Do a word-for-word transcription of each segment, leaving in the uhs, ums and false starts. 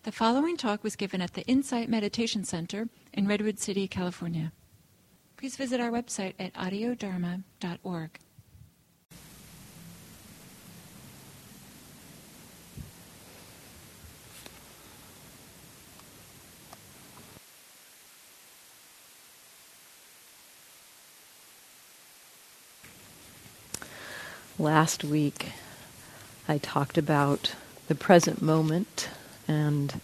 The following talk was given at the Insight Meditation Center in Redwood City, California. Please visit our website at audio dharma dot org. Last week, I talked about the present moment and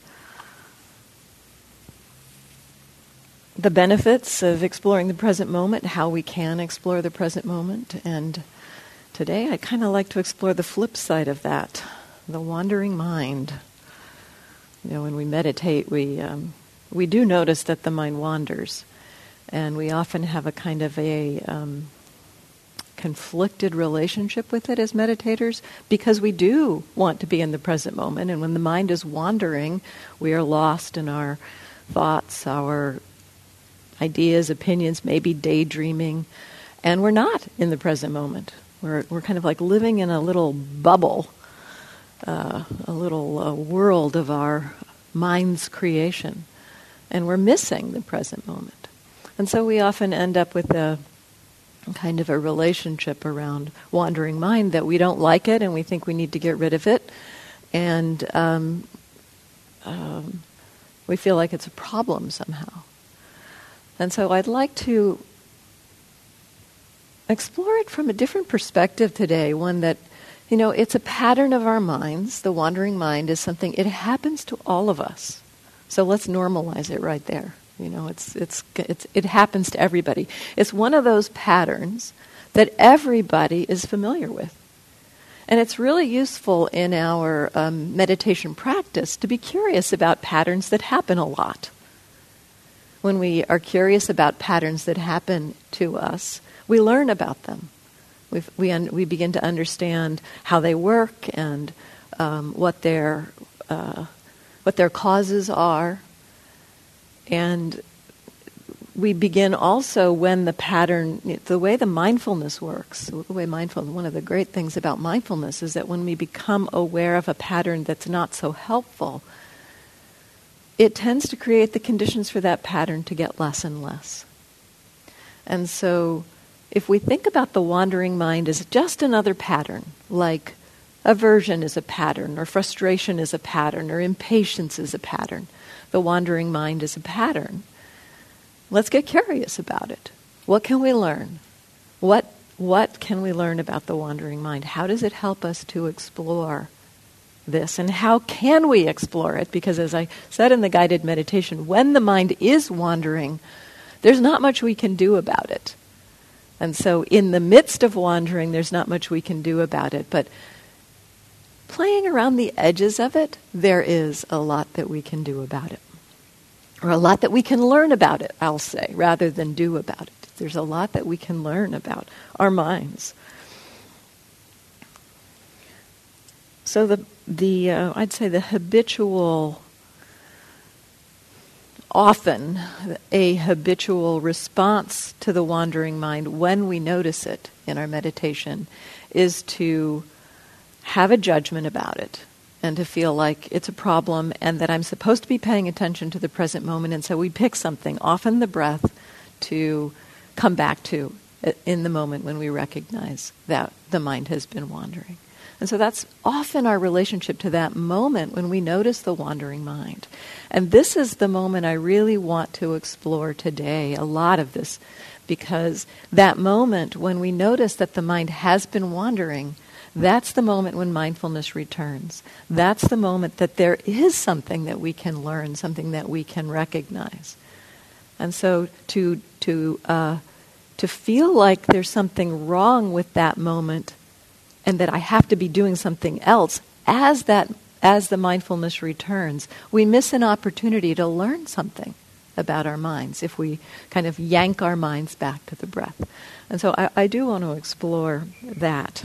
the benefits of exploring the present moment, how we can explore the present moment. And today, I kind of like to explore the flip side of that, the wandering mind. You know, when we meditate, we um, we do notice that the mind wanders, and we often have a kind of a um, conflicted relationship with it as meditators, because we do want to be in the present moment, and when the mind is wandering, we are lost in our thoughts, our ideas, opinions, maybe daydreaming, and we're not in the present moment. We're we're kind of like living in a little bubble, uh, a little uh, world of our mind's creation, and we're missing the present moment. And so we often end up with a kind of a relationship around wandering mind that we don't like it and we think we need to get rid of it, and um, um, we feel like it's a problem somehow. And so I'd like to explore it from a different perspective today, one that, you know, it's a pattern of our minds. The wandering mind is something, it happens to all of us. So let's normalize it right there. You know, it's it's it's it happens to everybody. It's one of those patterns that everybody is familiar with. And it's really useful in our um, meditation practice to be curious about patterns that happen a lot. When we are curious about patterns that happen to us, we learn about them. We've, we un- we begin to understand how they work and um, what their uh, what their causes are. And we begin also when the pattern, the way the mindfulness works, the way mindful, one of the great things about mindfulness is that when we become aware of a pattern that's not so helpful, it tends to create the conditions for that pattern to get less and less. And so if we think about the wandering mind as just another pattern, like aversion is a pattern, or frustration is a pattern, or impatience is a pattern, the wandering mind is a pattern, let's get curious about it. What can we learn? What what can we learn about the wandering mind? How does it help us to explore this? And how can we explore it? Because as I said in the guided meditation, when the mind is wandering, there's not much we can do about it. And so in the midst of wandering, there's not much we can do about it. But playing around the edges of it, there is a lot that we can do about it. Or a lot that we can learn about it, I'll say, rather than do about it. There's a lot that we can learn about our minds. So the the uh, I'd say the habitual, often a habitual response to the wandering mind when we notice it in our meditation is to have a judgment about it and to feel like it's a problem and that I'm supposed to be paying attention to the present moment. And so we pick something, often the breath, to come back to in the moment when we recognize that the mind has been wandering. And so that's often our relationship to that moment when we notice the wandering mind. And this is the moment I really want to explore today, a lot of this, because that moment when we notice that the mind has been wandering, that's the moment when mindfulness returns. That's the moment that there is something that we can learn, something that we can recognize. And so to to uh, to feel like there's something wrong with that moment and that I have to be doing something else as that as the mindfulness returns, we miss an opportunity to learn something about our minds if we kind of yank our minds back to the breath. And so I, I do want to explore that.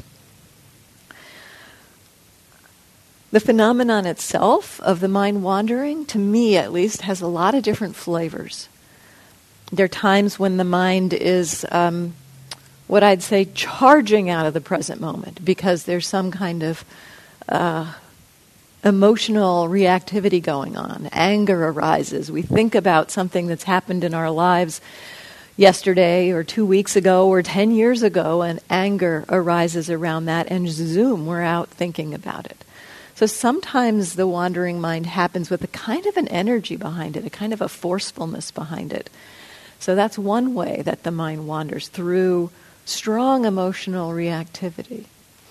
The phenomenon itself of the mind wandering, to me at least, has a lot of different flavors. There are times when the mind is, um, what I'd say, charging out of the present moment because there's some kind of uh, emotional reactivity going on. Anger arises. We think about something that's happened in our lives yesterday or two weeks ago or ten years ago, and anger arises around that, and zoom, we're out thinking about it. So sometimes the wandering mind happens with a kind of an energy behind it, a kind of a forcefulness behind it. So that's one way that the mind wanders, through strong emotional reactivity.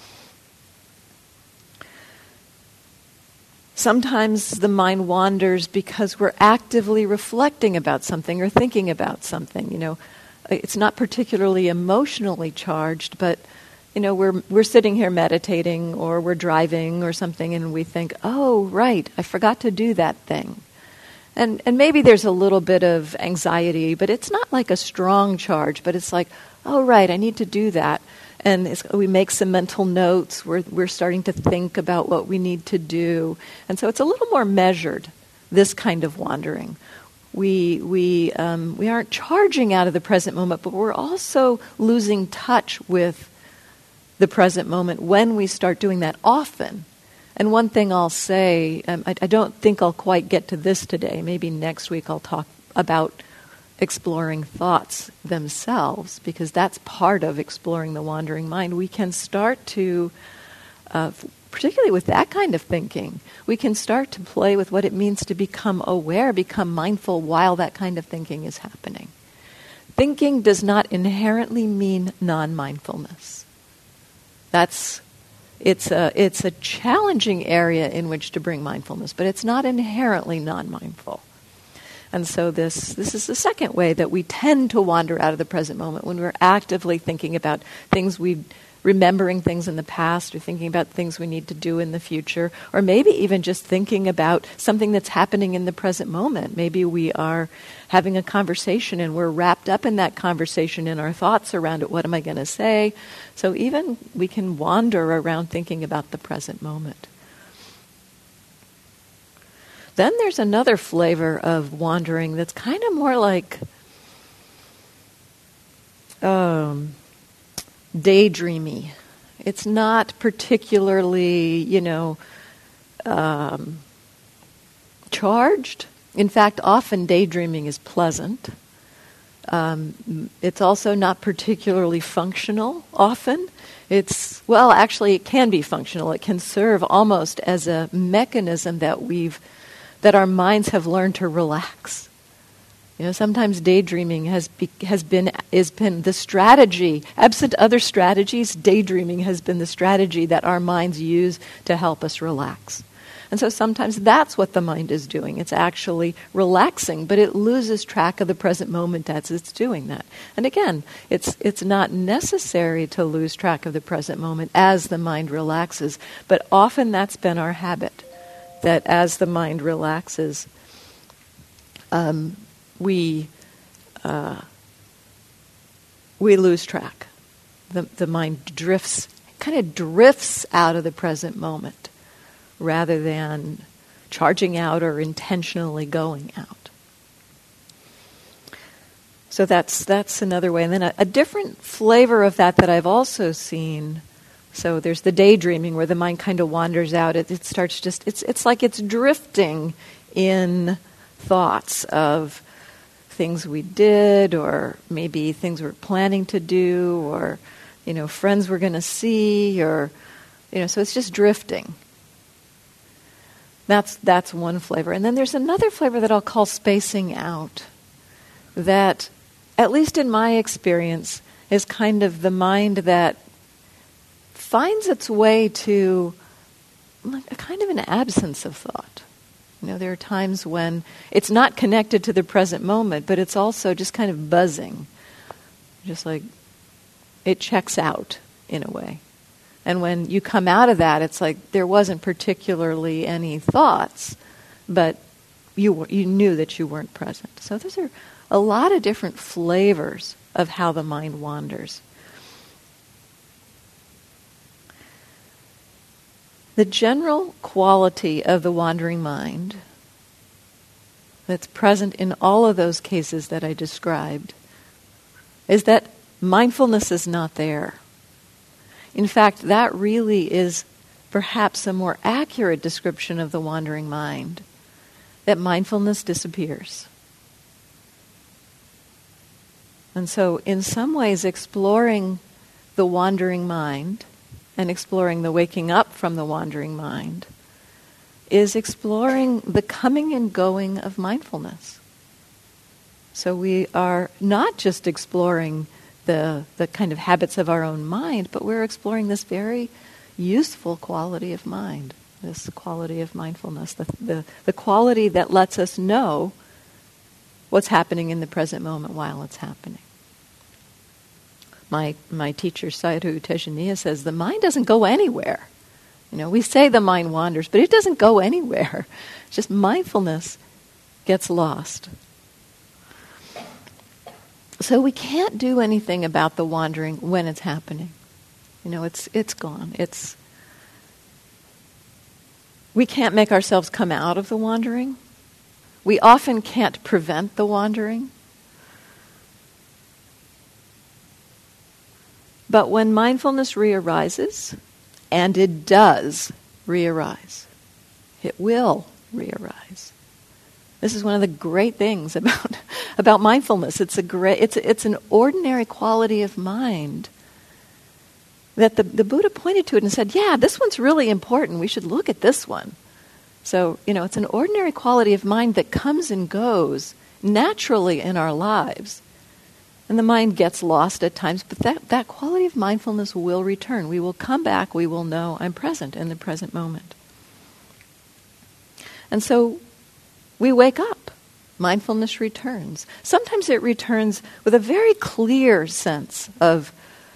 Sometimes the mind wanders because we're actively reflecting about something or thinking about something. You know, it's not particularly emotionally charged, but you know, we're we're sitting here meditating, or we're driving or something, and we think, "Oh, right, I forgot to do that thing." And and maybe there's a little bit of anxiety, but it's not like a strong charge, but it's like, "Oh, right, I need to do that." And it's, we make some mental notes. We're we're starting to think about what we need to do, and so it's a little more measured. This kind of wandering, we we um, we aren't charging out of the present moment, but we're also losing touch with the present moment when we start doing that often. And one thing I'll say, um, I, I don't think I'll quite get to this today. Maybe next week I'll talk about exploring thoughts themselves, because that's part of exploring the wandering mind. We can start to, uh, particularly with that kind of thinking, we can start to play with what it means to become aware, become mindful while that kind of thinking is happening. Thinking does not inherently mean non-mindfulness. That's it's a it's a challenging area in which to bring mindfulness, but it's not inherently non-mindful. And so this this is the second way that we tend to wander out of the present moment, when we're actively thinking about things we, remembering things in the past, or thinking about things we need to do in the future, or maybe even just thinking about something that's happening in the present moment. Maybe we are having a conversation and we're wrapped up in that conversation in our thoughts around it. What am I going to say? So even we can wander around thinking about the present moment. Then there's another flavor of wandering that's kind of more like um, daydreamy. It's not particularly, you know, um, charged. In fact, often daydreaming is pleasant. Um, it's also not particularly functional often. It's, well, actually it can be functional. It can serve almost as a mechanism that we've that our minds have learned to relax. You know, sometimes daydreaming has be, has been has been the strategy. Absent other strategies, daydreaming has been the strategy that our minds use to help us relax. And so sometimes that's what the mind is doing. It's actually relaxing, but it loses track of the present moment as it's doing that. And again, it's it's not necessary to lose track of the present moment as the mind relaxes, but often that's been our habit. That as the mind relaxes, um, we uh, we lose track. The the mind drifts, kind of drifts out of the present moment, rather than charging out or intentionally going out. So that's that's another way. And then a, a different flavor of that that I've also seen. So there's the daydreaming where the mind kind of wanders out. It, it starts just, it's it's like it's drifting in thoughts of things we did, or maybe things we're planning to do, or, you know, friends we're going to see, or, you know, so it's just drifting. That's that's one flavor. And then there's another flavor that I'll call spacing out, that, at least in my experience, is kind of the mind that finds its way to like a kind of an absence of thought. You know, there are times when it's not connected to the present moment, but it's also just kind of buzzing. Just like it checks out in a way. And when you come out of that, it's like there wasn't particularly any thoughts, but you you knew that you weren't present. So those are a lot of different flavors of how the mind wanders. The general quality of the wandering mind that's present in all of those cases that I described is that mindfulness is not there. In fact, that really is perhaps a more accurate description of the wandering mind, that mindfulness disappears. And so in some ways exploring the wandering mind and exploring the waking up from the wandering mind is exploring the coming and going of mindfulness. So we are not just exploring the the kind of habits of our own mind, but we're exploring this very useful quality of mind, this quality of mindfulness, the, the, the quality that lets us know what's happening in the present moment while it's happening. My my teacher, Sayadaw U Tejaniya, says the mind doesn't go anywhere. You know, we say the mind wanders, but it doesn't go anywhere. It's just mindfulness gets lost. So we can't do anything about the wandering when it's happening. You know, it's it's gone. It's we can't make ourselves come out of the wandering. We often can't prevent the wandering. But when mindfulness re-arises, and it does re-arise, it will re-arise. This is one of the great things about about mindfulness. It's a great, it's it's an ordinary quality of mind that the, the Buddha pointed to it and said, yeah, this one's really important. We should look at this one. So, you know, it's an ordinary quality of mind that comes and goes naturally in our lives. And the mind gets lost at times, but that, that quality of mindfulness will return. We will come back. We will know I'm present in the present moment. And so we wake up. Mindfulness returns. Sometimes it returns with a very clear sense of,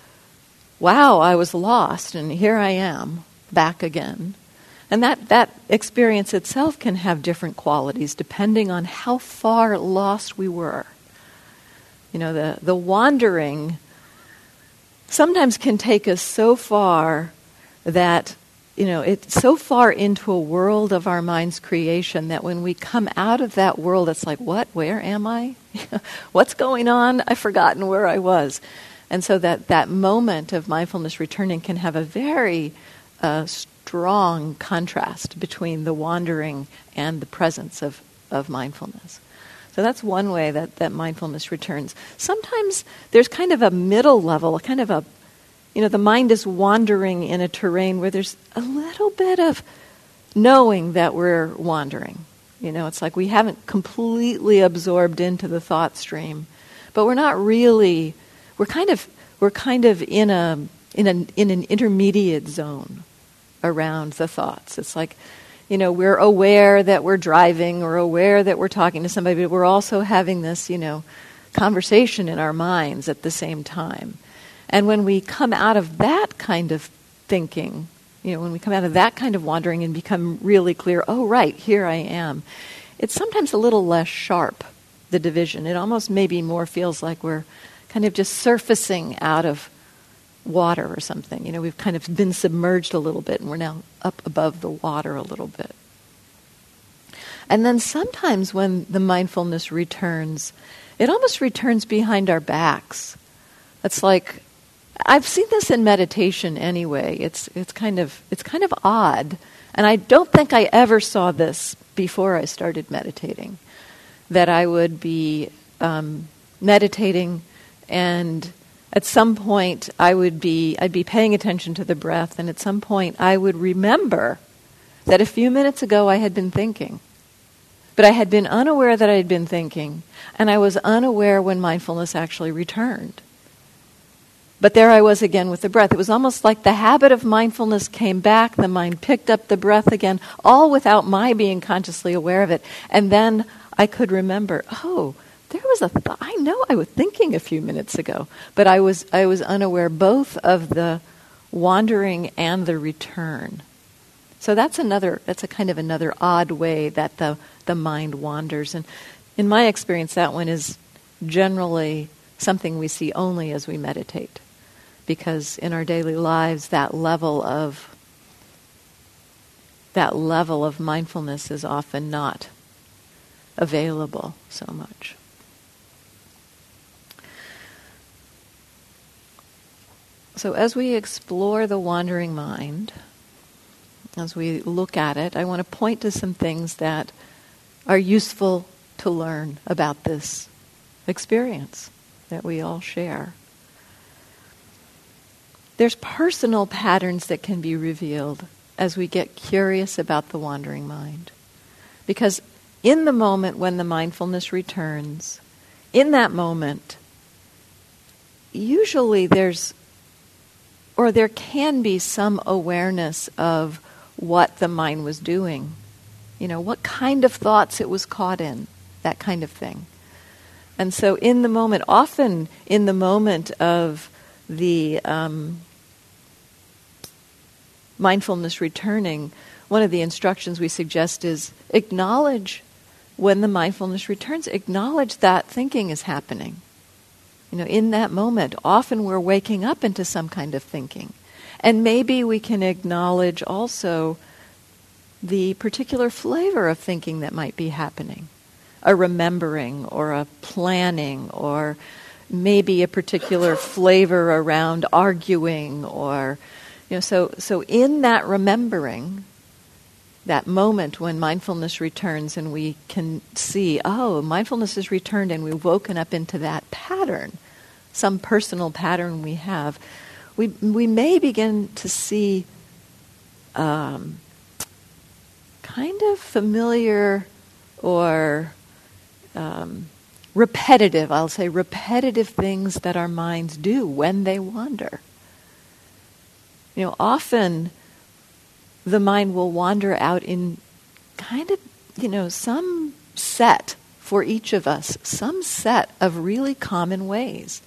wow, I was lost, and here I am, back again. And that, that experience itself can have different qualities depending on how far lost we were. You know, the, the wandering sometimes can take us so far that, you know, it's so far into a world of our mind's creation that when we come out of that world, it's like, what? Where am I? What's going on? I've forgotten where I was. And so that, that moment of mindfulness returning can have a very uh, strong contrast between the wandering and the presence of, of mindfulness. So that's one way that, that mindfulness returns. Sometimes there's kind of a middle level, kind of a, you know, the mind is wandering in a terrain where there's a little bit of knowing that we're wandering. You know, it's like we haven't completely absorbed into the thought stream, but we're not really, we're kind of, we're kind of in a, in an, in an intermediate zone around the thoughts. It's like, you know, we're aware that we're driving or aware that we're talking to somebody, but we're also having this, you know, conversation in our minds at the same time. And when we come out of that kind of thinking, you know, when we come out of that kind of wandering and become really clear, oh, right, here I am, it's sometimes a little less sharp, the division. It almost maybe more feels like we're kind of just surfacing out of water or something. You know, we've kind of been submerged a little bit and we're now up above the water a little bit. And then sometimes when the mindfulness returns, it almost returns behind our backs. It's like, I've seen this in meditation anyway. It's it's kind of it's kind of odd. And I don't think I ever saw this before I started meditating. That I would be um, meditating and at some point, I would be, I'd be paying attention to the breath, and at some point, I would remember that a few minutes ago I had been thinking. But I had been unaware that I had been thinking, and I was unaware when mindfulness actually returned. But there I was again with the breath. It was almost like the habit of mindfulness came back, the mind picked up the breath again, all without my being consciously aware of it. And then I could remember, oh, there was a thought. I know I was thinking a few minutes ago, but I was I was unaware both of the wandering and the return. So that's another. That's a kind of another odd way that the the mind wanders. And in my experience, that one is generally something we see only as we meditate, because in our daily lives, that level of that level of mindfulness is often not available so much. So as we explore the wandering mind, as we look at it, I want to point to some things that are useful to learn about this experience that we all share. There's personal patterns that can be revealed as we get curious about the wandering mind. Because in the moment when the mindfulness returns, in that moment, usually there's, or there can be some awareness of what the mind was doing. You know, what kind of thoughts it was caught in, that kind of thing. And so in the moment, often in the moment of the um, mindfulness returning, one of the instructions we suggest is acknowledge when the mindfulness returns, acknowledge that thinking is happening. You know, in that moment, often we're waking up into some kind of thinking. And maybe we can acknowledge also the particular flavor of thinking that might be happening. A remembering or a planning, or maybe a particular flavor around arguing, or, you know, so so in that remembering, that moment when mindfulness returns and we can see, oh, mindfulness has returned and we've woken up into that pattern, some personal pattern we have, we we may begin to see um, kind of familiar or um, repetitive, I'll say repetitive things that our minds do when they wander. You know, often the mind will wander out in kind of, you know, some set for each of us, some set of really common ways.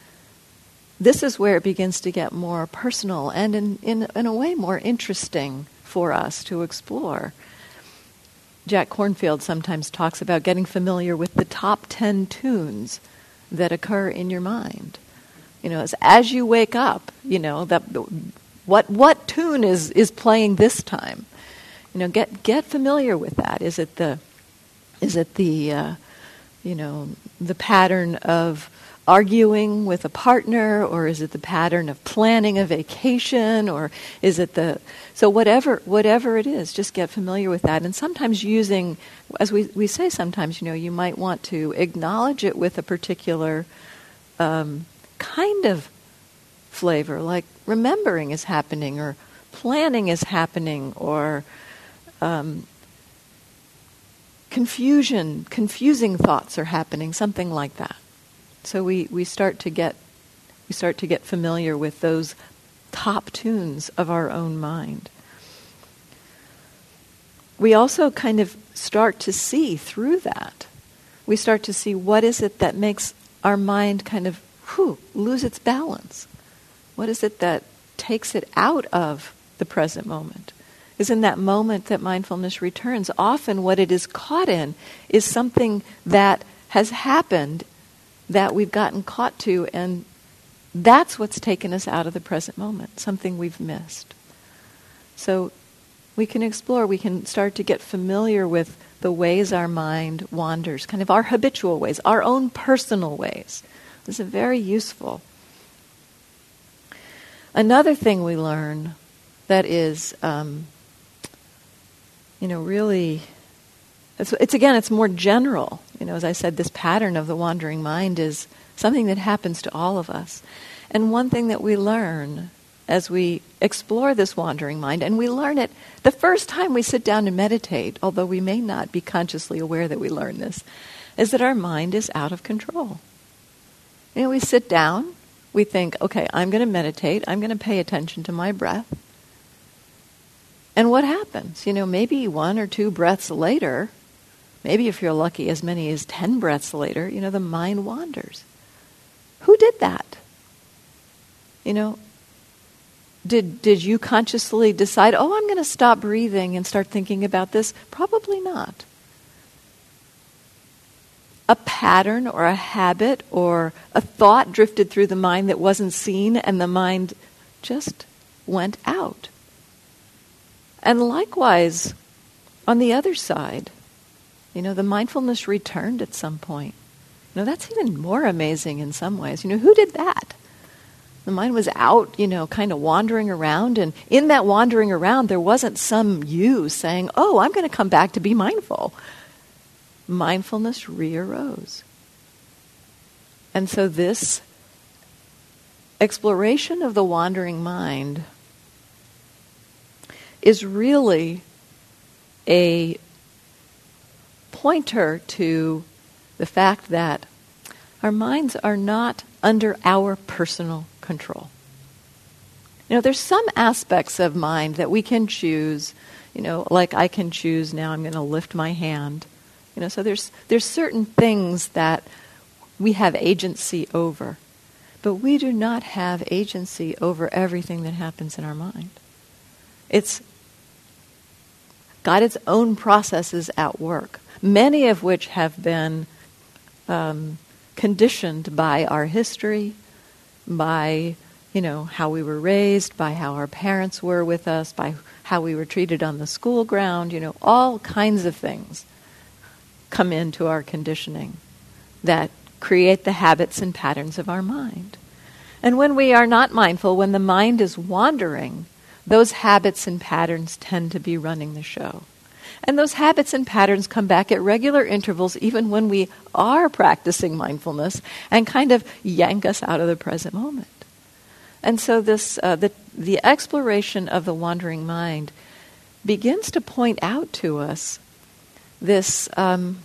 This is where it begins to get more personal and in, in, in a way more interesting for us to explore. Jack Kornfield sometimes talks about getting familiar with the top ten tunes that occur in your mind. You know, as, as you wake up, you know, that what what tune is, is playing this time? You know, get get familiar with that. Is it the is it the uh, you know the pattern of arguing with a partner, or is it the pattern of planning a vacation, or is it the so whatever whatever it is, just get familiar with that. And sometimes using, as we we say, sometimes you know you might want to acknowledge it with a particular um, kind of flavor, like remembering is happening, or planning is happening, or um, confusion, confusing thoughts are happening, something like that. So we, we start to get we start to get familiar with those top tunes of our own mind. We also kind of start to see through that. We start to see what is it that makes our mind kind of whew, lose its balance. What is it that takes it out of the present moment? Is in that moment that mindfulness returns. Often what it is caught in is something that has happened that we've gotten caught to, and that's what's taken us out of the present moment, something we've missed. So we can explore, we can start to get familiar with the ways our mind wanders, kind of our habitual ways, our own personal ways. This is very useful. Another thing we learn that is, um, you know, really, it's, it's again, it's more general. You know, as I said, this pattern of the wandering mind is something that happens to all of us. And one thing that we learn as we explore this wandering mind, and we learn it the first time we sit down to meditate, although we may not be consciously aware that we learn this, is that our mind is out of control. You know, we sit down, we think, okay, I'm going to meditate, I'm going to pay attention to my breath. And what happens? You know, maybe one or two breaths later, maybe if you're lucky, as many as ten breaths later, you know, the mind wanders. Who did that? You know, did did you consciously decide, oh, I'm going to stop breathing and start thinking about this? Probably not. A pattern or a habit or a thought drifted through the mind that wasn't seen, and the mind just went out. And likewise, on the other side, you know, the mindfulness returned at some point. You know, that's even more amazing in some ways. You know, who did that? The mind was out, you know, kind of wandering around. And in that wandering around, there wasn't some you saying, oh, I'm going to come back to be mindful. Mindfulness re-arose. And so this exploration of the wandering mind is really a pointer to the fact that our minds are not under our personal control. You know, there's some aspects of mind that we can choose, you know, like I can choose now I'm going to lift my hand. You know, so there's there's certain things that we have agency over. But we do not have agency over everything that happens in our mind. It's got its own processes at work, many of which have been um, conditioned by our history, by, you know, how we were raised, by how our parents were with us, by how we were treated on the school ground. You know, all kinds of things come into our conditioning that create the habits and patterns of our mind. And when we are not mindful, when the mind is wandering, those habits and patterns tend to be running the show. And those habits and patterns come back at regular intervals, even when we are practicing mindfulness, and kind of yank us out of the present moment. And so this, uh, the, the exploration of the wandering mind begins to point out to us this um,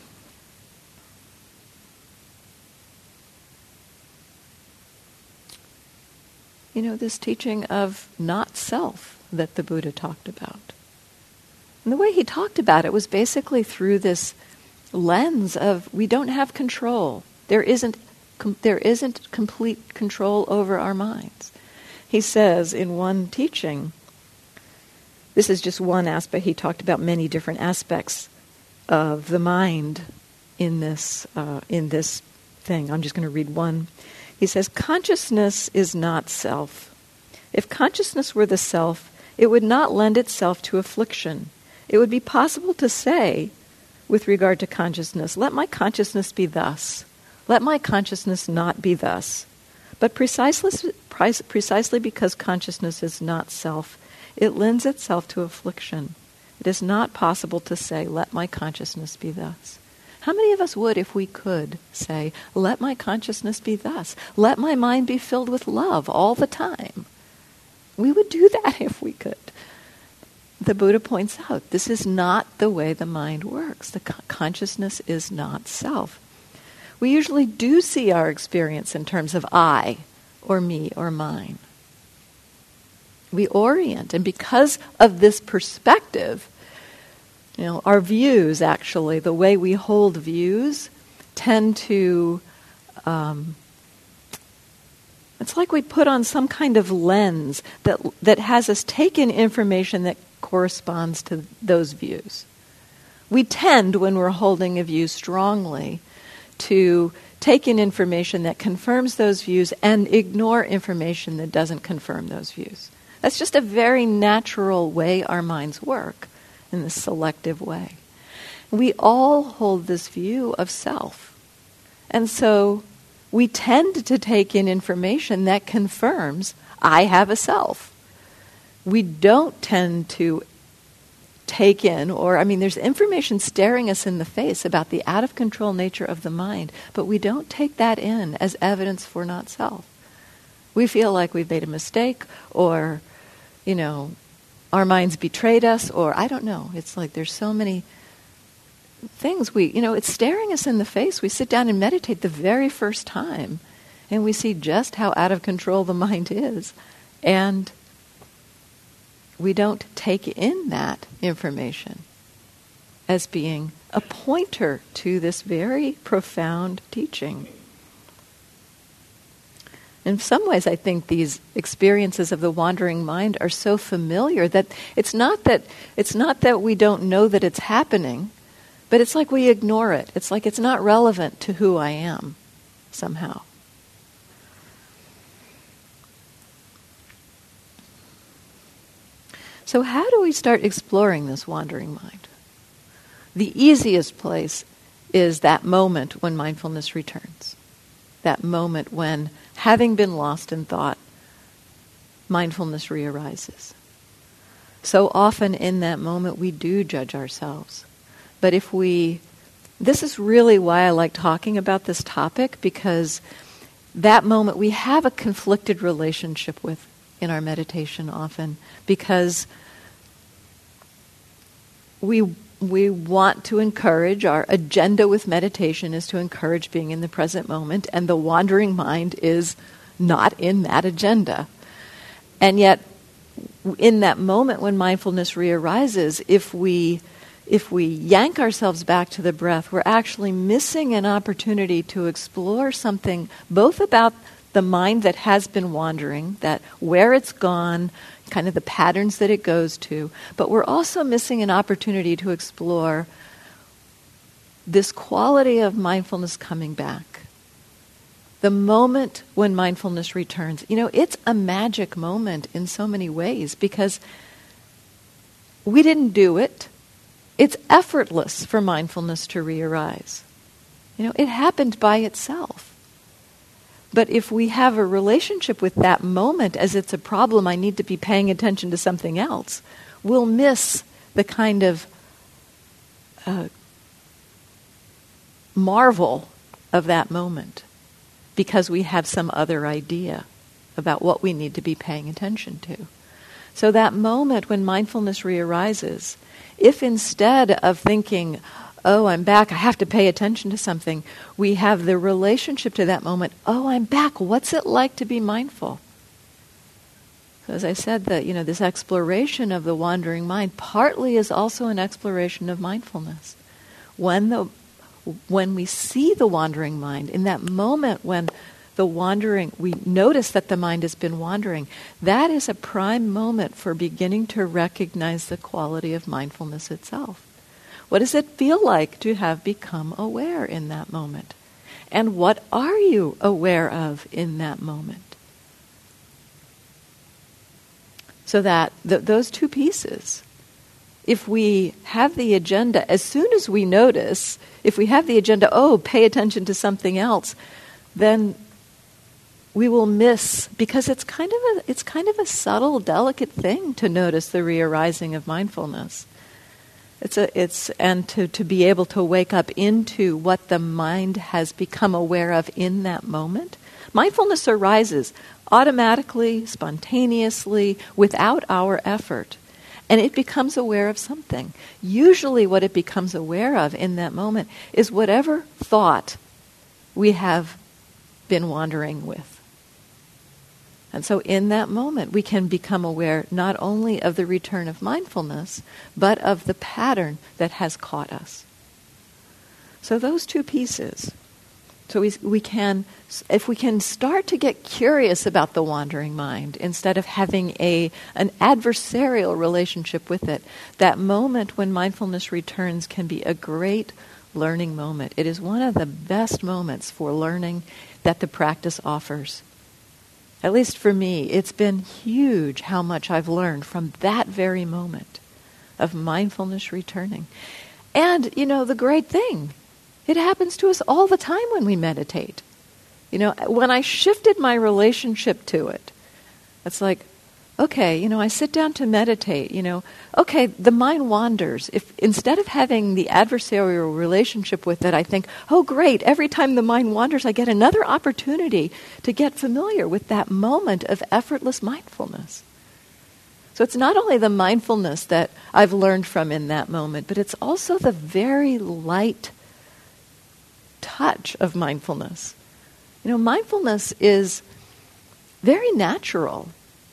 you know, this teaching of not self that the Buddha talked about. And the way he talked about it was basically through this lens of we don't have control. There isn't com- there isn't complete control over our minds. He says in one teaching, this is just one aspect, he talked about many different aspects of the mind in this uh, in this thing. I'm just going to read one. He says, consciousness is not self. If consciousness were the self, it would not lend itself to affliction. It would be possible to say, with regard to consciousness, let my consciousness be thus. Let my consciousness not be thus. But precisely, precisely because consciousness is not self, it lends itself to affliction. It is not possible to say, let my consciousness be thus. How many of us would, if we could, say, let my consciousness be thus? Let my mind be filled with love all the time. We would do that if we could. The Buddha points out, this is not the way the mind works. The co- consciousness is not self. We usually do see our experience in terms of I, or me, or mine. We orient, and because of this perspective, you know, our views, actually, the way we hold views, tend to, um, it's like we put on some kind of lens that that has us take in information that corresponds to those views. We tend, when we're holding a view strongly, to take in information that confirms those views and ignore information that doesn't confirm those views. That's just a very natural way our minds work, in this selective way. We all hold this view of self. And so we tend to take in information that confirms I have a self. We don't tend to take in, or, I mean, there's information staring us in the face about the out-of-control nature of the mind, but we don't take that in as evidence for not self. We feel like we've made a mistake, or, you know, our minds betrayed us, or I don't know. It's like there's so many things we, you know, it's staring us in the face. We sit down and meditate the very first time, and we see just how out of control the mind is. And we don't take in that information as being a pointer to this very profound teaching. In some ways, I think these experiences of the wandering mind are so familiar that it's not that it's not that we don't know that it's happening, but it's like we ignore it. It's like it's not relevant to who I am, somehow. So how do we start exploring this wandering mind? The easiest place is that moment when mindfulness returns. That moment when, having been lost in thought, mindfulness rearises. So often in that moment we do judge ourselves. But if we, this is really why I like talking about this topic, because that moment we have a conflicted relationship with in our meditation often, because we we want to encourage, our agenda with meditation is to encourage being in the present moment, and the wandering mind is not in that agenda. And yet, in that moment when mindfulness rearises, if we if we yank ourselves back to the breath, we're actually missing an opportunity to explore something both about the mind that has been wandering, that where it's gone, kind of the patterns that it goes to, but we're also missing an opportunity to explore this quality of mindfulness coming back. The moment when mindfulness returns, you know, it's a magic moment in so many ways because we didn't do it. It's effortless for mindfulness to rearise. You know, it happened by itself. But if we have a relationship with that moment as it's a problem, I need to be paying attention to something else, we'll miss the kind of uh, marvel of that moment because we have some other idea about what we need to be paying attention to. So that moment when mindfulness rearises, if instead of thinking, oh, I'm back, I have to pay attention to something, we have the relationship to that moment, oh, I'm back, what's it like to be mindful? So as I said, that, you know, this exploration of the wandering mind partly is also an exploration of mindfulness. When the when we see the wandering mind, in that moment when the wandering, we notice that the mind has been wandering, that is a prime moment for beginning to recognize the quality of mindfulness itself. What does it feel like to have become aware in that moment? And what are you aware of in that moment? So that th- those two pieces, if we have the agenda, as soon as we notice, if we have the agenda, oh, pay attention to something else, then we will miss, because it's kind of a, it's kind of a subtle, delicate thing to notice the rearising of mindfulness. It's a, it's and to, to be able to wake up into what the mind has become aware of in that moment. Mindfulness arises automatically, spontaneously, without our effort. And it becomes aware of something. Usually what it becomes aware of in that moment is whatever thought we have been wandering with. And so in that moment, we can become aware not only of the return of mindfulness, but of the pattern that has caught us. So those two pieces. So we, we can, if we can start to get curious about the wandering mind, instead of having a an adversarial relationship with it, that moment when mindfulness returns can be a great learning moment. It is one of the best moments for learning that the practice offers. At least for me, it's been huge how much I've learned from that very moment of mindfulness returning. And, you know, the great thing, it happens to us all the time when we meditate. You know, when I shifted my relationship to it, it's like, okay, you know, I sit down to meditate, you know, okay, the mind wanders. If instead of having the adversarial relationship with it, I think, oh great, every time the mind wanders, I get another opportunity to get familiar with that moment of effortless mindfulness. So it's not only the mindfulness that I've learned from in that moment, but it's also the very light touch of mindfulness. You know, mindfulness is very natural.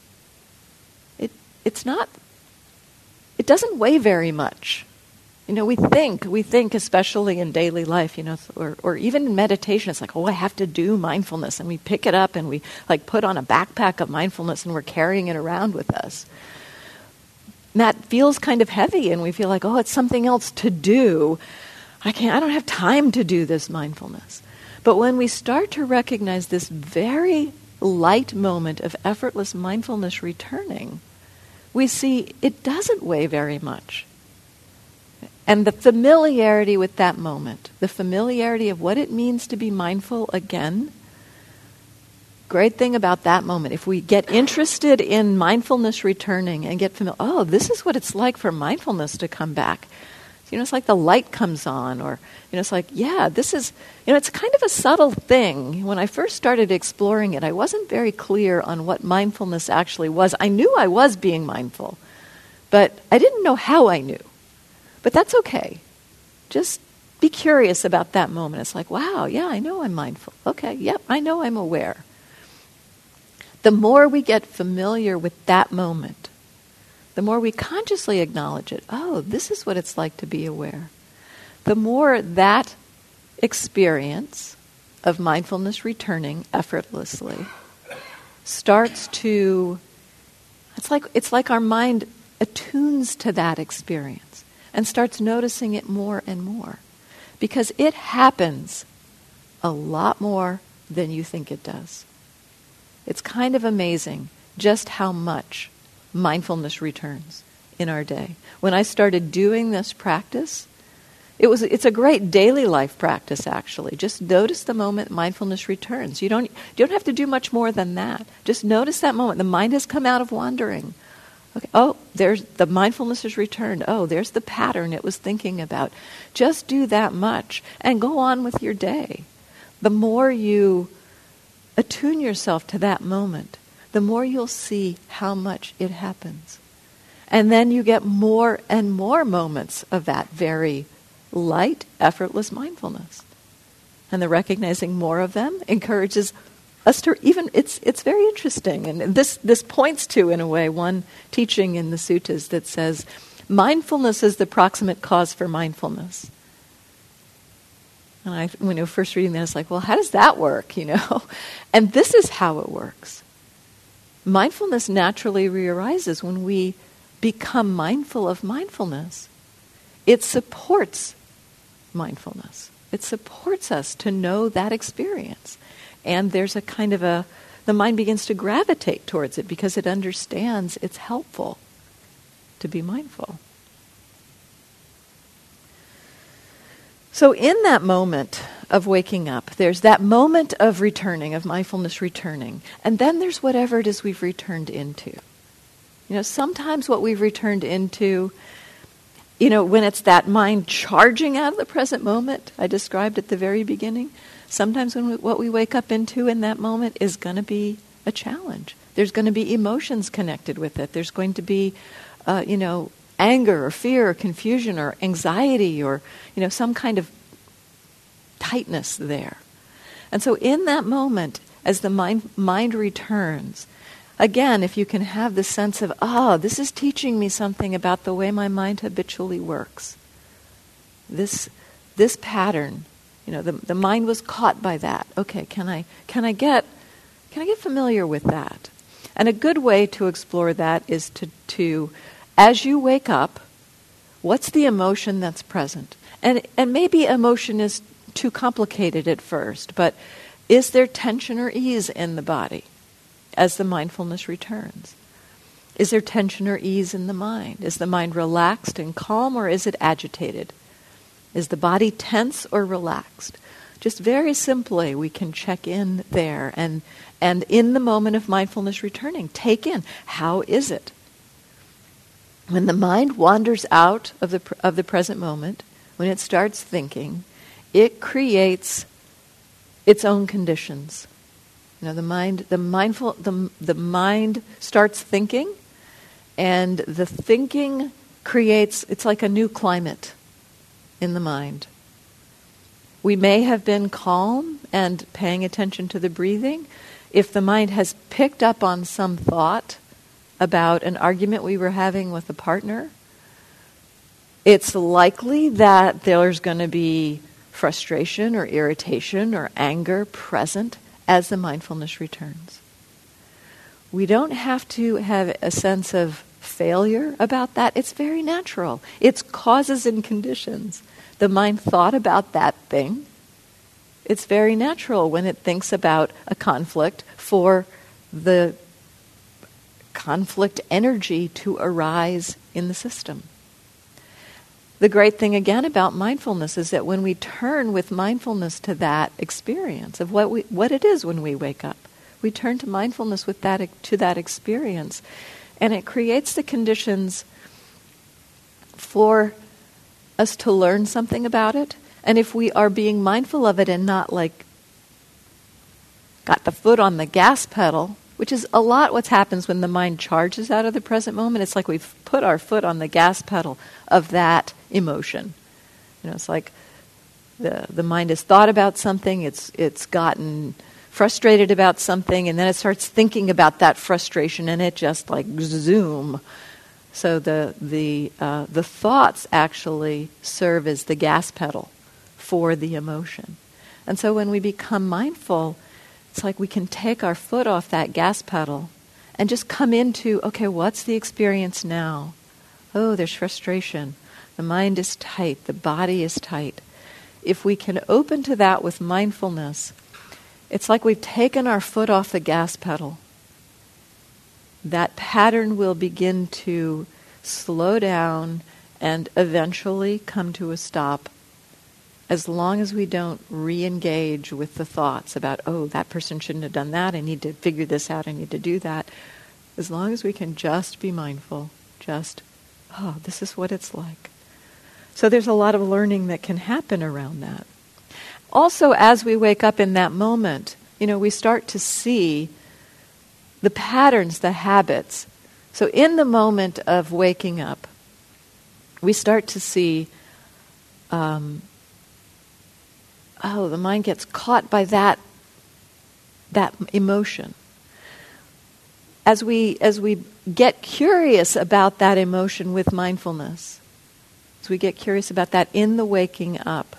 It it's not, it doesn't weigh very much. You know, we think, we think especially in daily life, you know, or, or even in meditation, it's like, oh, I have to do mindfulness. And we pick it up and we like put on a backpack of mindfulness and we're carrying it around with us. And that feels kind of heavy and we feel like, oh, it's something else to do. I can't, I don't have time to do this mindfulness. But when we start to recognize this very light moment of effortless mindfulness returning, we see it doesn't weigh very much. And the familiarity with that moment, the familiarity of what it means to be mindful again, great thing about that moment, if we get interested in mindfulness returning and get familiar, oh, this is what it's like for mindfulness to come back. You know, it's like the light comes on, or, you know, it's like, yeah, this is, you know, it's kind of a subtle thing. When I first started exploring it, I wasn't very clear on what mindfulness actually was. I knew I was being mindful, but I didn't know how I knew. But that's okay. Just be curious about that moment. It's like, wow, yeah, I know I'm mindful. Okay, yep, I know I'm aware. The more we get familiar with that moment, the more we consciously acknowledge it, oh, this is what it's like to be aware, the more that experience of mindfulness returning effortlessly starts to, it's like it's like our mind attunes to that experience and starts noticing it more and more, because it happens a lot more than you think it does. It's kind of amazing just how much mindfulness returns in our day. When I started doing this practice, it was it's a great daily life practice, actually. Just notice the moment mindfulness returns. You don't you don't have to do much more than that. Just notice that moment. The mind has come out of wandering. Okay. Oh, there's the mindfulness has returned. Oh, there's the pattern it was thinking about. Just do that much and go on with your day. The more you attune yourself to that moment, the more you'll see how much it happens. And then you get more and more moments of that very light, effortless mindfulness. And the recognizing more of them encourages us to even, it's it's very interesting. And this, this points to, in a way, one teaching in the suttas that says, mindfulness is the proximate cause for mindfulness. And I, when I was first reading that, I was like, well, how does that work, you know? And this is how it works. Mindfulness naturally rearises when we become mindful of mindfulness. It supports mindfulness. It supports us to know that experience. And there's a kind of a, the mind begins to gravitate towards it because it understands it's helpful to be mindful. So in that moment of waking up, there's that moment of returning, of mindfulness returning. And then there's whatever it is we've returned into. You know, sometimes what we've returned into, you know, when it's that mind charging out of the present moment I described at the very beginning, sometimes when we, what we wake up into in that moment is going to be a challenge. There's going to be emotions connected with it. There's going to be, uh, you know, anger or fear or confusion or anxiety or, you know, some kind of tightness there. And so in that moment, as the mind, mind returns, again, if you can have the sense of, ah, this is teaching me something about the way my mind habitually works. This this pattern, you know, the the mind was caught by that. Okay, can I can I get can I get familiar with that? And a good way to explore that is to to as you wake up, what's the emotion that's present? And and maybe emotion is too complicated at first, but is there tension or ease in the body as the mindfulness returns? Is there tension or ease in the mind? Is the mind relaxed and calm, or is it agitated? Is the body tense or relaxed? Just very simply, we can check in there and and in the moment of mindfulness returning, take in, how is it? When the mind wanders out of the of the present moment, when it starts thinking, it creates its own conditions. You know, the mind, the mindful, the the mind starts thinking, and the thinking creates. It's like a new climate in the mind. We may have been calm and paying attention to the breathing. If the mind has picked up on some thought about an argument we were having with a partner, it's likely that there's going to be frustration or irritation or anger present as the mindfulness returns. We don't have to have a sense of failure about that. It's very natural. It's causes and conditions. The mind thought about that thing. It's very natural when it thinks about a conflict for the conflict energy to arise in the system. The great thing again about mindfulness is that when we turn with mindfulness to that experience of what we, what it is when we wake up, We turn to mindfulness with that to that experience, and it creates the conditions for us to learn something about it. And if we are being mindful of it and not like got the foot on the gas pedal, which is a lot what happens when the mind charges out of the present moment. It's like we've put our foot on the gas pedal of that emotion. You know, it's like the the mind has thought about something, it's it's gotten frustrated about something, and then it starts thinking about that frustration, and it just like zoom. So the the uh, the thoughts actually serve as the gas pedal for the emotion. And so when we become mindful, it's like we can take our foot off that gas pedal and just come into, okay, what's the experience now? Oh, there's frustration. The mind is tight. The body is tight. If we can open to that with mindfulness, it's like we've taken our foot off the gas pedal. That pattern will begin to slow down and eventually come to a stop, as long as we don't re-engage with the thoughts about, oh, that person shouldn't have done that, I need to figure this out, I need to do that. As long as we can just be mindful, just, oh, this is what it's like. So there's a lot of learning that can happen around that. Also, as we wake up in that moment, you know, we start to see the patterns, the habits. So in the moment of waking up, we start to see, um, oh, the mind gets caught by that that emotion. As we as we get curious about that emotion with mindfulness, as we get curious about that in the waking up.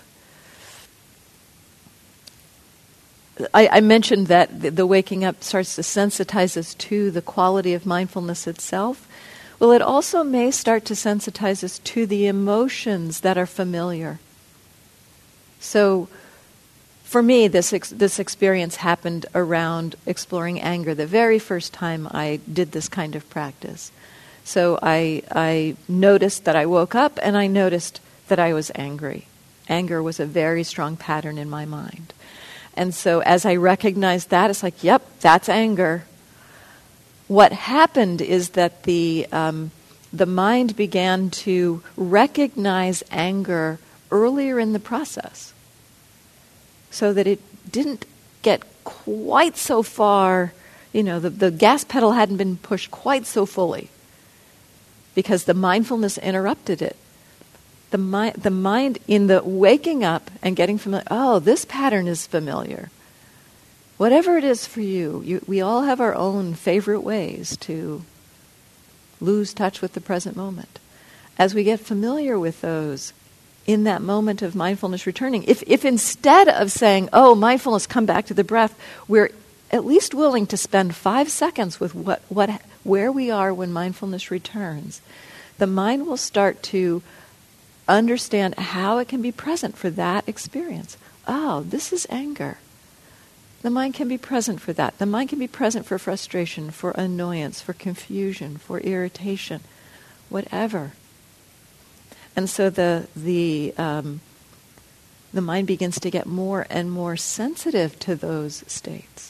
I, I mentioned that the, the waking up starts to sensitize us to the quality of mindfulness itself. Well, it also may start to sensitize us to the emotions that are familiar. So, for me, this ex- this experience happened around exploring anger, the very first time I did this kind of practice. So I I noticed that I woke up and I noticed that I was angry. Anger was a very strong pattern in my mind. And so as I recognized that, it's like, yep, that's anger. What happened is that the um, the mind began to recognize anger earlier in the process, so that it didn't get quite so far, you know, the, the gas pedal hadn't been pushed quite so fully, because the mindfulness interrupted it. The mind, the mind in the waking up and getting familiar, oh, this pattern is familiar. Whatever it is for you, you, we all have our own favorite ways to lose touch with the present moment. As we get familiar with those, in that moment of mindfulness returning, if, if instead of saying, oh, mindfulness, come back to the breath, we're at least willing to spend five seconds with what, what, where we are when mindfulness returns, the mind will start to understand how it can be present for that experience. Oh, this is anger. The mind can be present for that. The mind can be present for frustration, for annoyance, for confusion, for irritation, whatever. And so the the um, the mind begins to get more and more sensitive to those states.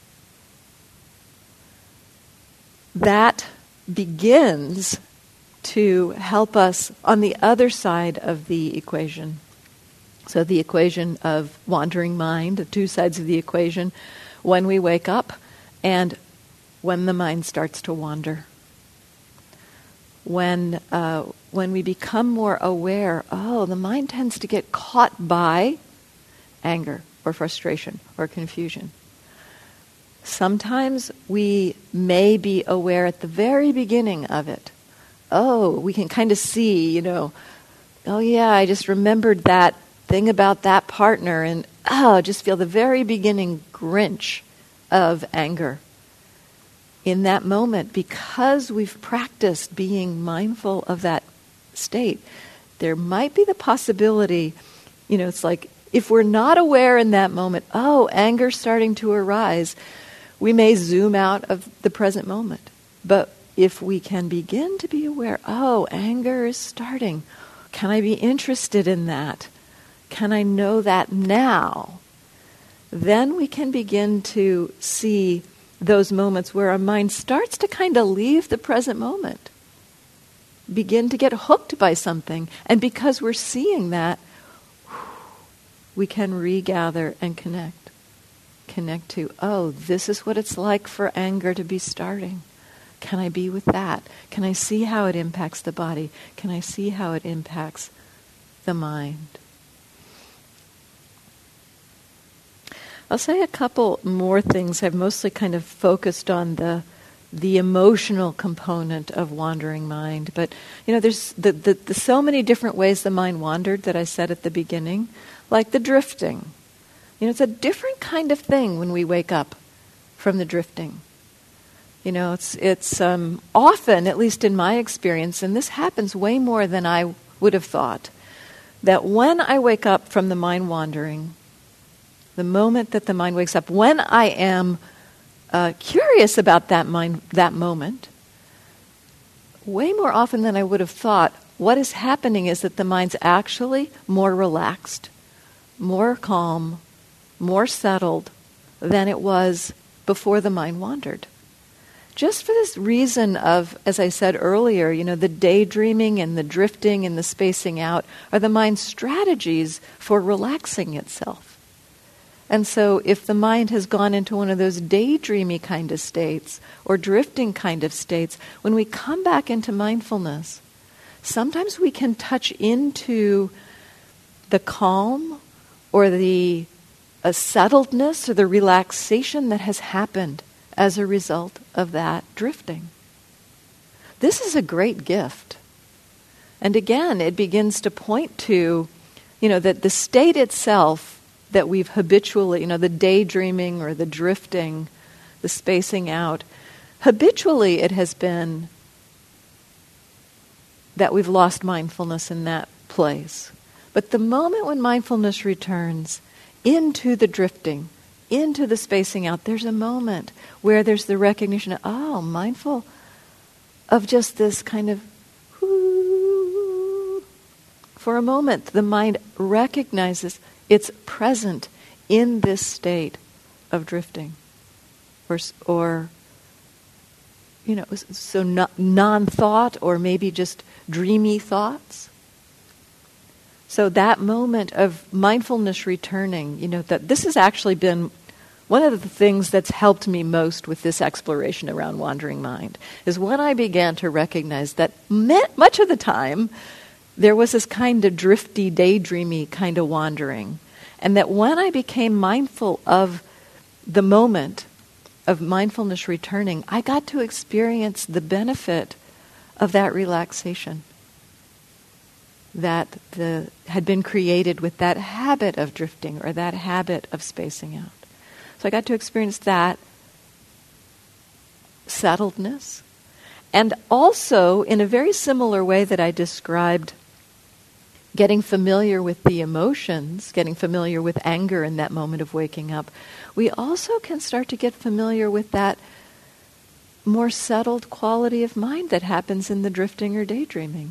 That begins to help us on the other side of the equation. So the equation of wandering mind, the two sides of the equation, when we wake up and when the mind starts to wander. When uh, when we become more aware, oh, the mind tends to get caught by anger or frustration or confusion. Sometimes we may be aware at the very beginning of it. Oh, we can kind of see, you know, oh yeah, I just remembered that thing about that partner, and oh, just feel the very beginning Grinch of anger. In that moment, because we've practiced being mindful of that state, there might be the possibility, you know, it's like if we're not aware in that moment, oh, anger's starting to arise, we may zoom out of the present moment. But if we can begin to be aware, oh, anger is starting, can I be interested in that? Can I know that now? then we can begin to see those moments where our mind starts to kind of leave the present moment, begin to get hooked by something. And because we're seeing that, we can regather and connect. Connect to, oh, this is what it's like for anger to be starting. Can I be with that? Can I see how it impacts the body? Can I see how it impacts the mind? I'll say a couple more things. I've mostly kind of focused on the the emotional component of wandering mind. But, you know, there's the, the, the so many different ways the mind wandered that I said at the beginning, like the drifting. You know, it's a different kind of thing when we wake up from the drifting. You know, it's it's um, often, at least in my experience, and this happens way more than I would have thought, that when I wake up from the mind wandering, the moment that the mind wakes up, when I am uh, curious about that mind, that moment, way more often than I would have thought, what is happening is that the mind's actually more relaxed, more calm, more settled than it was before the mind wandered. Just for this reason of, as I said earlier, you know, the daydreaming and the drifting and the spacing out are the mind's strategies for relaxing itself. And so if the mind has gone into one of those daydreamy kind of states or drifting kind of states, when we come back into mindfulness, sometimes we can touch into the calm or the uh, settledness or the relaxation that has happened as a result of that drifting. This is a great gift. And again, it begins to point to, you know, that the state itself that we've habitually, you know, the daydreaming or the drifting, the spacing out, habitually it has been that we've lost mindfulness in that place. But the moment when mindfulness returns into the drifting, into the spacing out, there's a moment where there's the recognition of, oh, mindful of just this kind of, whoo. For a moment, the mind recognizes it's present in this state of drifting, or, or you know, so non-thought, or maybe just dreamy thoughts. So that moment of mindfulness returning, you know, that this has actually been one of the things that's helped me most with this exploration around wandering mind, is when I began to recognize that much of the time there was this kind of drifty, daydreamy kind of wandering. And that when I became mindful of the moment of mindfulness returning, I got to experience the benefit of that relaxation that the, had been created with that habit of drifting or that habit of spacing out. So I got to experience that settledness. And also, in a very similar way that I described getting familiar with the emotions, getting familiar with anger in that moment of waking up, we also can start to get familiar with that more settled quality of mind that happens in the drifting or daydreaming.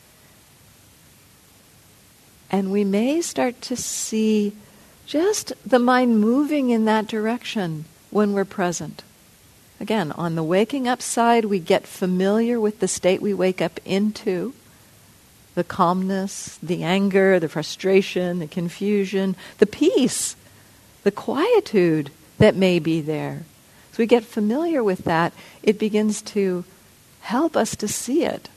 And we may start to see just the mind moving in that direction when we're present. Again, on the waking up side, we get familiar with the state we wake up into, the calmness, the anger, the frustration, the confusion, the peace, the quietude that may be there. So we get familiar with that. It begins to help us to see it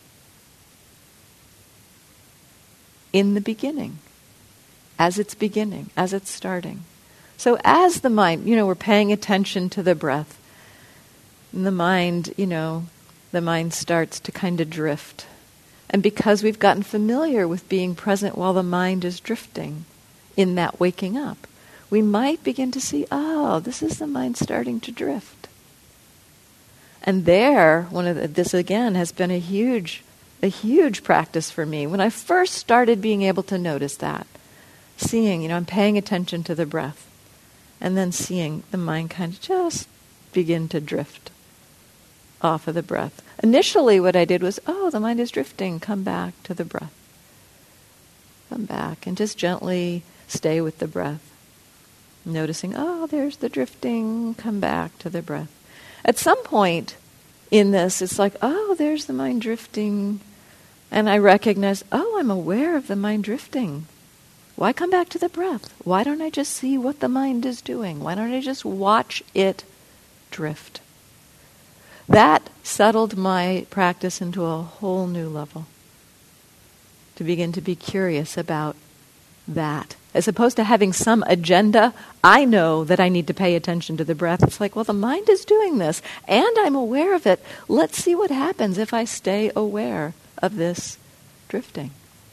in the beginning, as it's beginning, as it's starting. So as the mind, you know, we're paying attention to the breath, and the mind, you know, the mind starts to kind of drift. And because we've gotten familiar with being present while the mind is drifting in that waking up, we might begin to see, oh, this is the mind starting to drift. And there, one of the, this again has been a huge, a huge practice for me. When I first started being able to notice that, seeing, you know, I'm paying attention to the breath, and then seeing the mind kind of just begin to drift off of the breath. Initially what I did was, oh, the mind is drifting, come back to the breath. Come back and just gently stay with the breath. Noticing, oh, there's the drifting, come back to the breath. At some point in this, it's like, oh, there's the mind drifting, and I recognize, oh, I'm aware of the mind drifting. Why come back to the breath? Why don't I just see what the mind is doing? Why don't I just watch it drift? That settled my practice into a whole new level. To begin to be curious about that. As opposed to having some agenda, I know that I need to pay attention to the breath. It's like, well, the mind is doing this, and I'm aware of it. Let's see what happens if I stay aware of this drifting.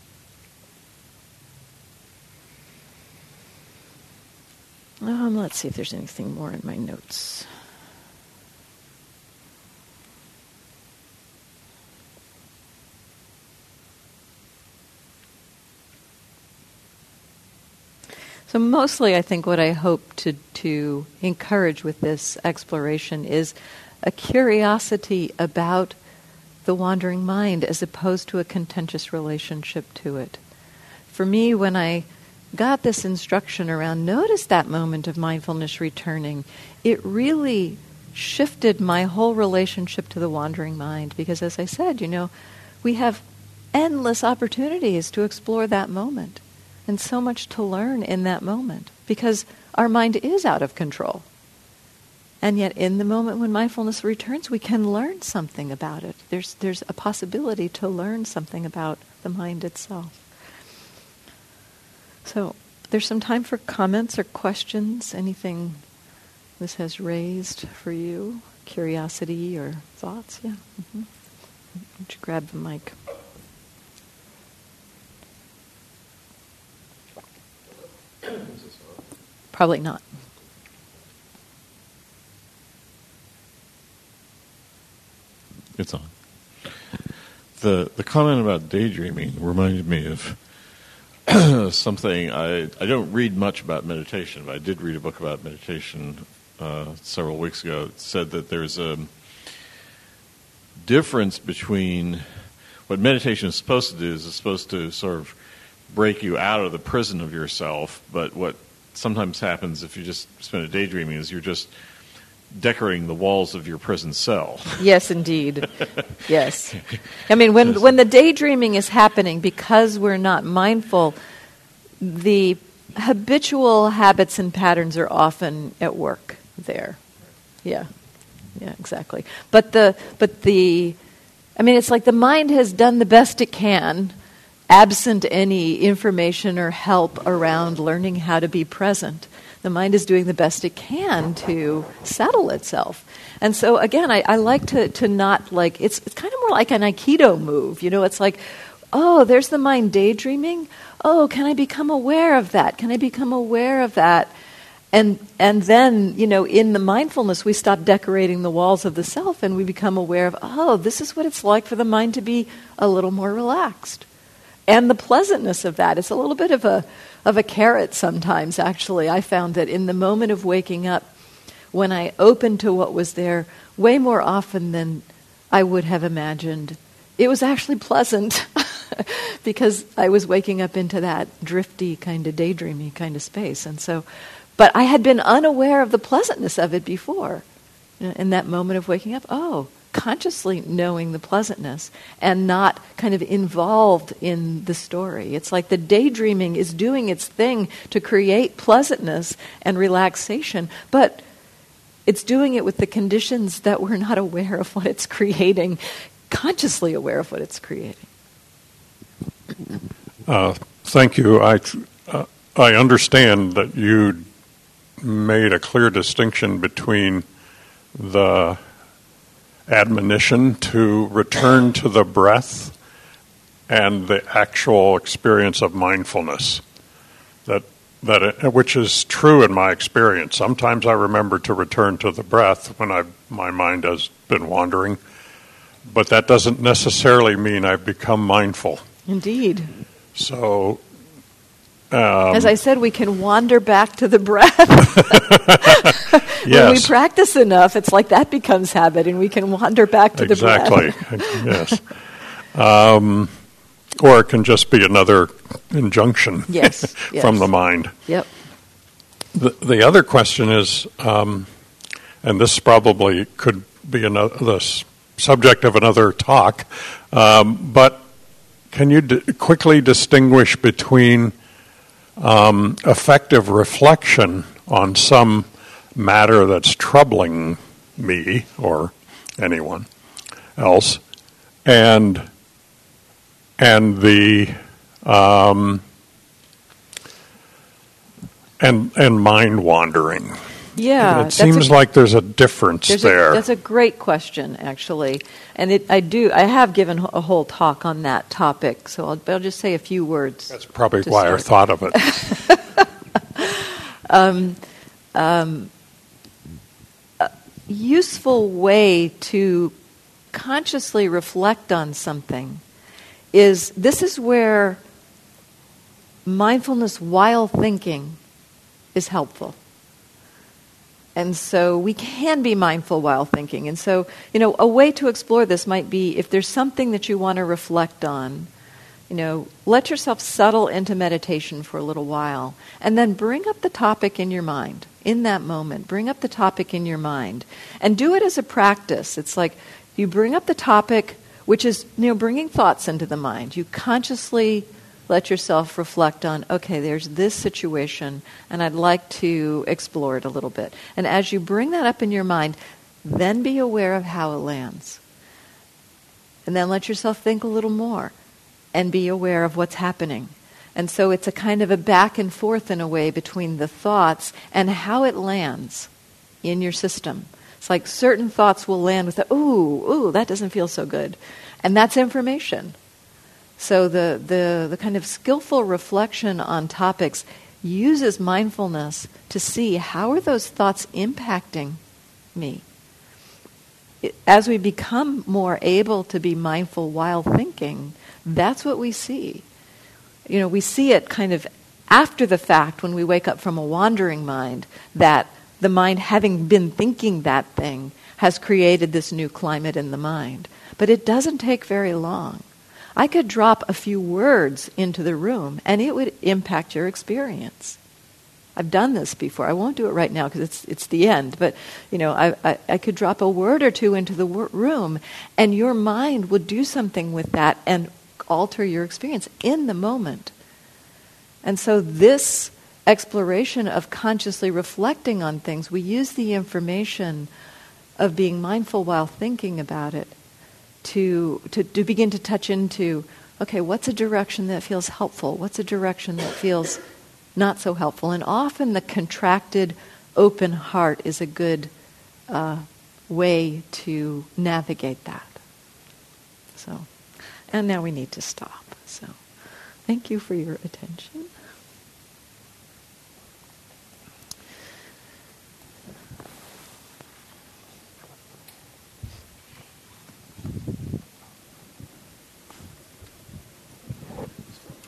Um, let's see if there's anything more in my notes. So mostly I think what I hope to, to encourage with this exploration is a curiosity about the wandering mind as opposed to a contentious relationship to it. For me, when I got this instruction around notice that moment of mindfulness returning, it really shifted my whole relationship to the wandering mind. Because as I said, you know, we have endless opportunities to explore that moment. And so much to learn in that moment, because our mind is out of control. And yet in the moment when mindfulness returns, we can learn something about it. There's, there's a possibility to learn something about the mind itself. So there's some time for comments or questions, anything this has raised for you, curiosity or thoughts. Yeah. Mm-hmm. Why don't you grab the mic? Probably not. It's on. The the comment about daydreaming reminded me of something. I, I don't read much about meditation, but I did read a book about meditation uh, several weeks ago. It said that there's a difference between what meditation is supposed to do is it's supposed to sort of break you out of the prison of yourself, but what sometimes happens if you just spend a daydreaming is you're just decorating the walls of your prison cell. Yes, indeed. Yes. I mean, when when the daydreaming is happening because we're not mindful, the habitual habits and patterns are often at work there. Yeah. Yeah, exactly. But the but the I mean, it's like the mind has done the best it can, absent any information or help around learning how to be present. The mind is doing the best it can to settle itself. And so, again, I, I like to, to not, like, it's, it's kind of more like an Aikido move. You know, it's like, oh, there's the mind daydreaming. Oh, can I become aware of that? Can I become aware of that? And and then, you know, in the mindfulness, we stop decorating the walls of the self and we become aware of, oh, this is what it's like for the mind to be a little more relaxed. And the pleasantness of that. It's a little bit of a of a carrot sometimes, actually. I found that in the moment of waking up, when I opened to what was there, way more often than I would have imagined, it was actually pleasant because I was waking up into that drifty kind of daydreamy kind of space. And so, but I had been unaware of the pleasantness of it before. In that moment of waking up, oh, consciously knowing the pleasantness and not kind of involved in the story. It's like the daydreaming is doing its thing to create pleasantness and relaxation, but it's doing it with the conditions that we're not aware of what it's creating, consciously aware of what it's creating. Uh, thank you. I, uh, I understand that you made a clear distinction between the admonition to return to the breath and the actual experience of mindfulness, that that it, which is true in my experience. Sometimes I remember to return to the breath when I my mind has been wandering, but that doesn't necessarily mean I've become mindful. Indeed. So, um, as I said, we can wander back to the breath. When yes. we practice enough, it's like that becomes habit, and we can wander back to exactly. the breath. Yes. Um, or it can just be another injunction yes, yes. from the mind. Yep. the, the other question is, um, and this probably could be another, the s- subject of another talk, um, but can you d- quickly distinguish between um, effective reflection on some matter that's troubling me or anyone else, and and the um, and and mind wandering? Yeah, It seems a, like there's a difference there's there. A, that's a great question, actually, and it, I do. I have given a whole talk on that topic, so I'll, I'll just say a few words. That's probably to why start. I thought of it. um, um, a useful way to consciously reflect on something is this is where mindfulness while thinking is helpful. And so we can be mindful while thinking. And so, you know, a way to explore this might be if there's something that you want to reflect on, you know, let yourself settle into meditation for a little while and then bring up the topic in your mind in that moment. Bring up the topic in your mind and do it as a practice. It's like you bring up the topic, which is, you know, bringing thoughts into the mind. You consciously let yourself reflect on, okay, there's this situation, and I'd like to explore it a little bit. And as you bring that up in your mind, then be aware of how it lands. And then let yourself think a little more and be aware of what's happening. And so it's a kind of a back and forth in a way between the thoughts and how it lands in your system. It's like certain thoughts will land with, a, ooh, ooh, that doesn't feel so good. And that's information. So the, the, the kind of skillful reflection on topics uses mindfulness to see how are those thoughts impacting me. It, as we become more able to be mindful while thinking, that's what we see. You know, we see it kind of after the fact when we wake up from a wandering mind, that the mind, having been thinking that thing, has created this new climate in the mind. But it doesn't take very long. I could drop a few words into the room and it would impact your experience. I've done this before. I won't do it right now because it's it's the end. But, you know, I, I, I could drop a word or two into the wor- room and your mind would do something with that and alter your experience in the moment. And so this exploration of consciously reflecting on things, we use the information of being mindful while thinking about it To, to to begin to touch into, okay, what's a direction that feels helpful? What's a direction that feels not so helpful? And often the contracted, open heart is a good uh, way to navigate that. So, and now we need to stop. So, thank you for your attention.